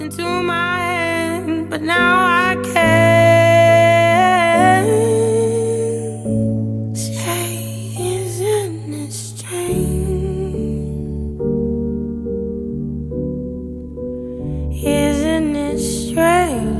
into my hand, but now I can't say, isn't it strange? Isn't it strange?